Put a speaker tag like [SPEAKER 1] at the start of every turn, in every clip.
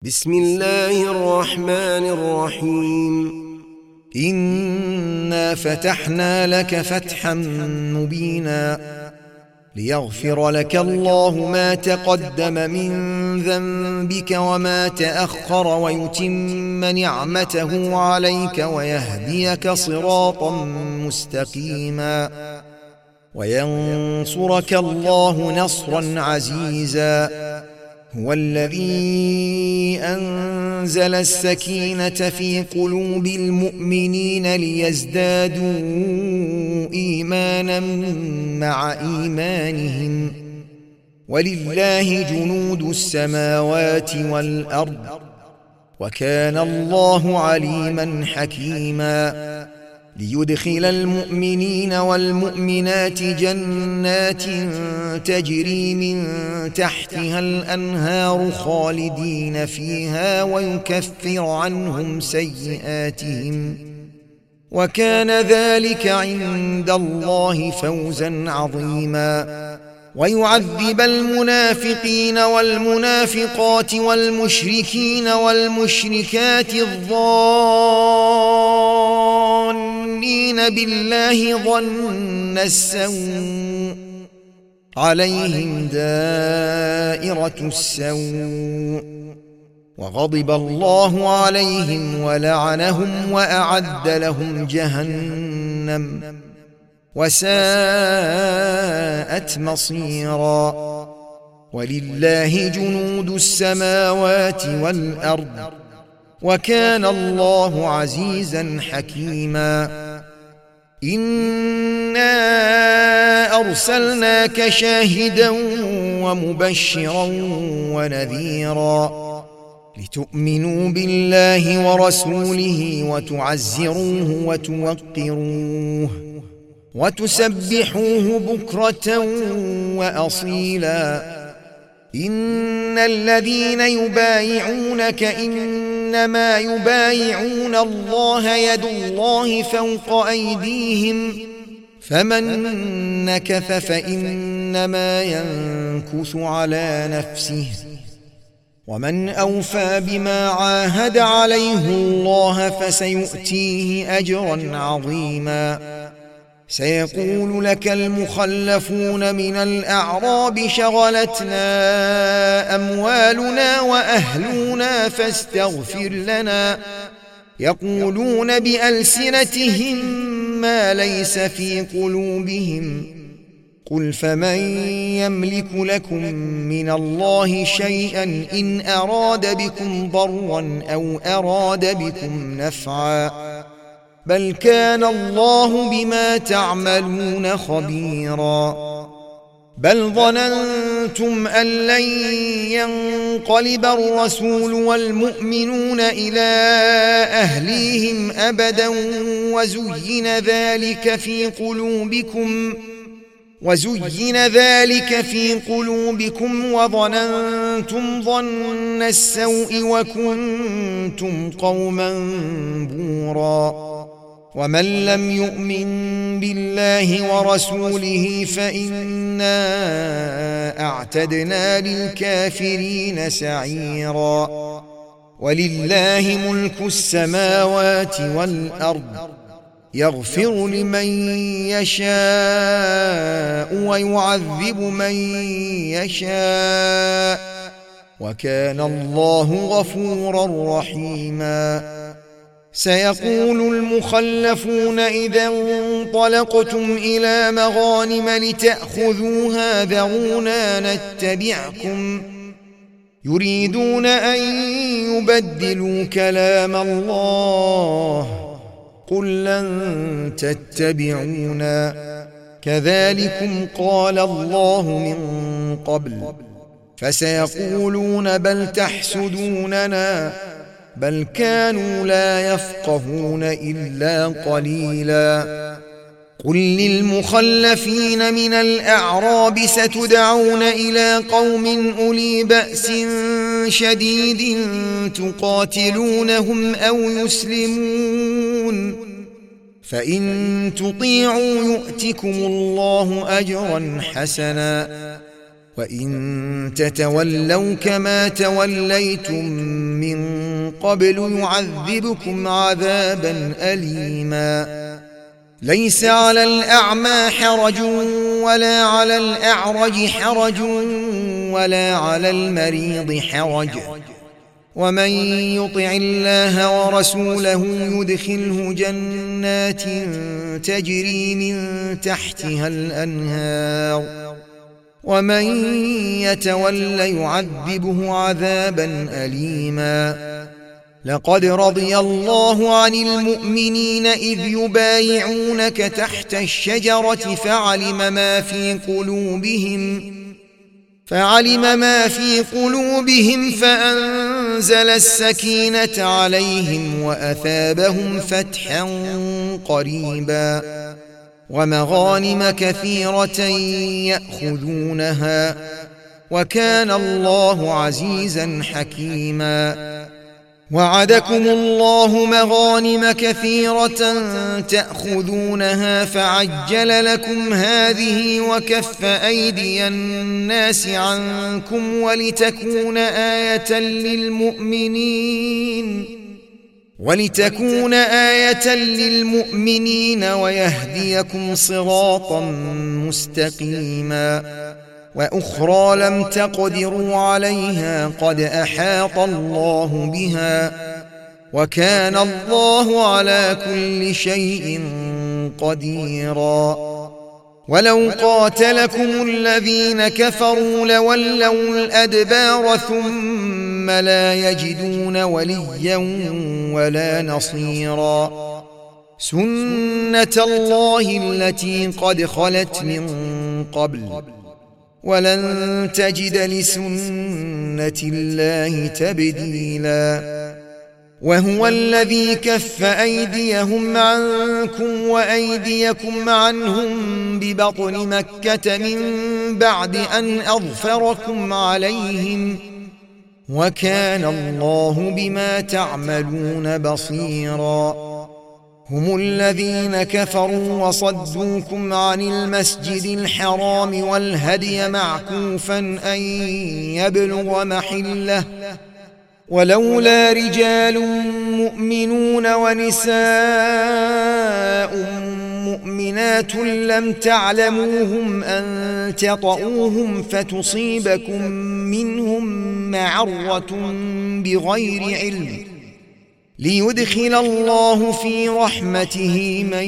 [SPEAKER 1] بسم الله الرحمن الرحيم.
[SPEAKER 2] إنا فتحنا لك فتحا مبينا ليغفر لك الله ما تقدم من ذنبك وما تأخر ويتم نعمته عليك ويهديك صراطا مستقيما وينصرك الله نصرا عزيزا. هو الذي أنزل السكينة في قلوب المؤمنين ليزدادوا إيمانا مع إيمانهم ولله جنود السماوات والأرض وكان الله عليما حكيما. ليدخل المؤمنين والمؤمنات جنات تجري من تحتها الأنهار خالدين فيها ويكفر عنهم سيئاتهم وكان ذلك عند الله فوزا عظيما. ويعذب المنافقين والمنافقات والمشركين والمشركات الظانين بالله ظن السوء عليهم دائرة السوء وغضب الله عليهم ولعنهم وأعد لهم جهنم وساءت مصيرا. ولله جنود السماوات والأرض وكان الله عزيزا حكيما. إنا أرسلناك شاهدا ومبشرا ونذيرا لتؤمنوا بالله ورسوله وتعزروه وتوقروه وتسبحوه بكرة وأصيلا. إن الذين يبايعونك إنما يبايعون الله يد الله فوق أيديهم فمن نكث فإنما ينكث على نفسه ومن أوفى بما عاهد عليه الله فسيؤتيه أجرا عظيما. سيقول لك المخلفون من الأعراب شغلتنا أموالنا وأهلنا فاستغفر لنا يقولون بألسنتهم ما ليس في قلوبهم قل فمن يملك لكم من الله شيئا إن أراد بكم ضرا أو أراد بكم نفعا بل كان الله بما تعملون خبيرا. بل ظننتم أن لن ينقلب الرسول والمؤمنون إلى أهليهم أبدا وزين ذلك في قلوبكم وظننتم ظن السوء وكنتم قوما بورا. ومن لم يؤمن بالله ورسوله فإنا أعتدنا للكافرين سعيرا. ولله ملك السماوات والأرض يغفر لمن يشاء ويعذب من يشاء وكان الله غفورا رحيما. سيقول المخلفون إذا انطلقتم إلى مغانم لتأخذوها ذرونا نتبعكم يريدون أن يبدلوا كلام الله قل لن تتبعونا كذلكم قال الله من قبل فسيقولون بل تحسدوننا بل كانوا لا يفقهون إلا قليلا. قل للمخلفين من الأعراب ستدعون إلى قوم أولي بأس شديد تقاتلونهم أو يسلمون فإن تطيعوا يؤتكم الله أجرا حسنا وإن تتولوا كما توليتم من قبل يعذبكم عذابا أليما ليس على الأعمى حرج ولا على الأعرج حرج ولا على المريض حرج ومن يطع الله ورسوله يدخله جنات تجري من تحتها الأنهار ومن يتول يعذبه عذابا أليما لقد رضي الله عن المؤمنين إذ يبايعونك تحت الشجرة فعلم ما في قلوبهم فأنزل السكينة عليهم وأثابهم فتحا قريبا ومغانم كثيرة يأخذونها وكان الله عزيزا حكيما وعدكم الله مغانم كثيرة تأخذونها فعجل لكم هذه وكف أيدي الناس عنكم ولتكون آية للمؤمنين ويهديكم صراطا مستقيما وأخرى لم تقدروا عليها قد أحاط الله بها وكان الله على كل شيء قديرا ولو قاتلكم الذين كفروا لولوا الأدبار ثم لا يجدون وليا ولا نصيرا سنة الله التي قد خلت من قبل ولن تجد لسنة الله تبديلا وهو الذي كف أيديهم عنكم وأيديكم عنهم ببطن مكة من بعد أن أظفركم عليهم وكان الله بما تعملون بصيرا هم الذين كفروا وصدوكم عن المسجد الحرام والهدي معكوفا أن يبلغ محله ولولا رجال مؤمنون ونساء مؤمنات لم تعلموهم أن تطؤوهم فتصيبكم منهم معرة بغير علم ليدخل الله في رحمته من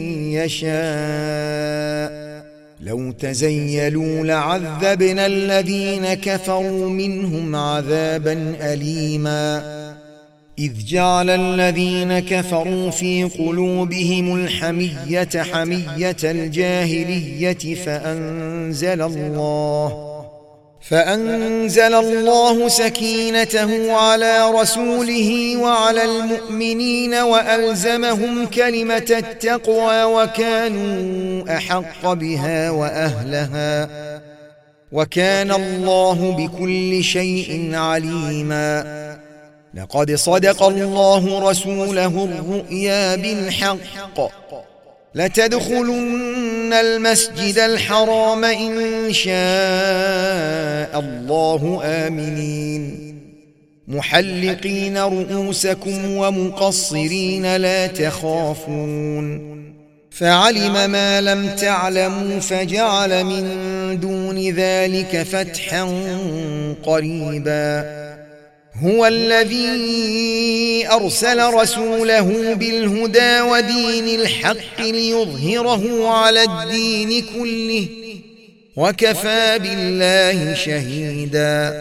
[SPEAKER 2] يشاء لو تزيلوا لعذبنا الذين كفروا منهم عذابا أليما إذ جعل الذين كفروا في قلوبهم الحمية حمية الجاهلية فأنزل الله سكينته على رسوله وعلى المؤمنين وألزمهم كلمة التقوى وكانوا أحق بها وأهلها وكان الله بكل شيء عليما لقد صدق الله رسوله الرؤيا بالحق لتدخلن المسجد الحرام إن شاء الله آمنين محلقين رؤوسكم ومقصرين لا تخافون فعلم ما لم تعلموا فجعل من دون ذلك فتحا قريبا هو الذي أرسل رسوله بالهدى ودين الحق ليظهره على الدين كله وكفى بالله شهيدا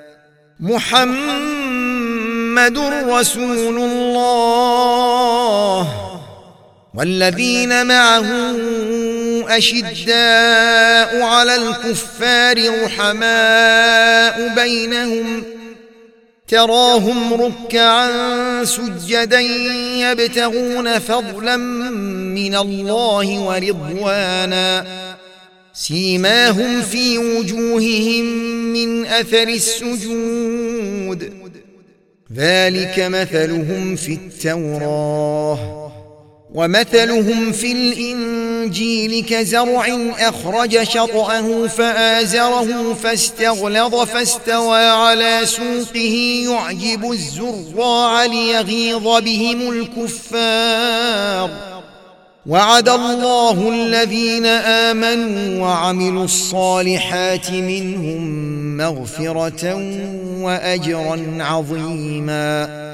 [SPEAKER 2] محمد رسول الله والذين معه أشداء على الكفار رحماء بينهم تراهم ركعا سجدا يبتغون فضلا من الله ورضوانا سيماهم في وجوههم من أثر السجود ذلك مثلهم في التوراة ومثلهم في الإنجيل كزرع أخرج شطأه فآزره فاستغلظ فاستوى على سوقه يعجب الزراع ليغيظ بهم الكفار. وعد الله الذين آمنوا وعملوا الصالحات منهم مغفرة وأجرا عظيما.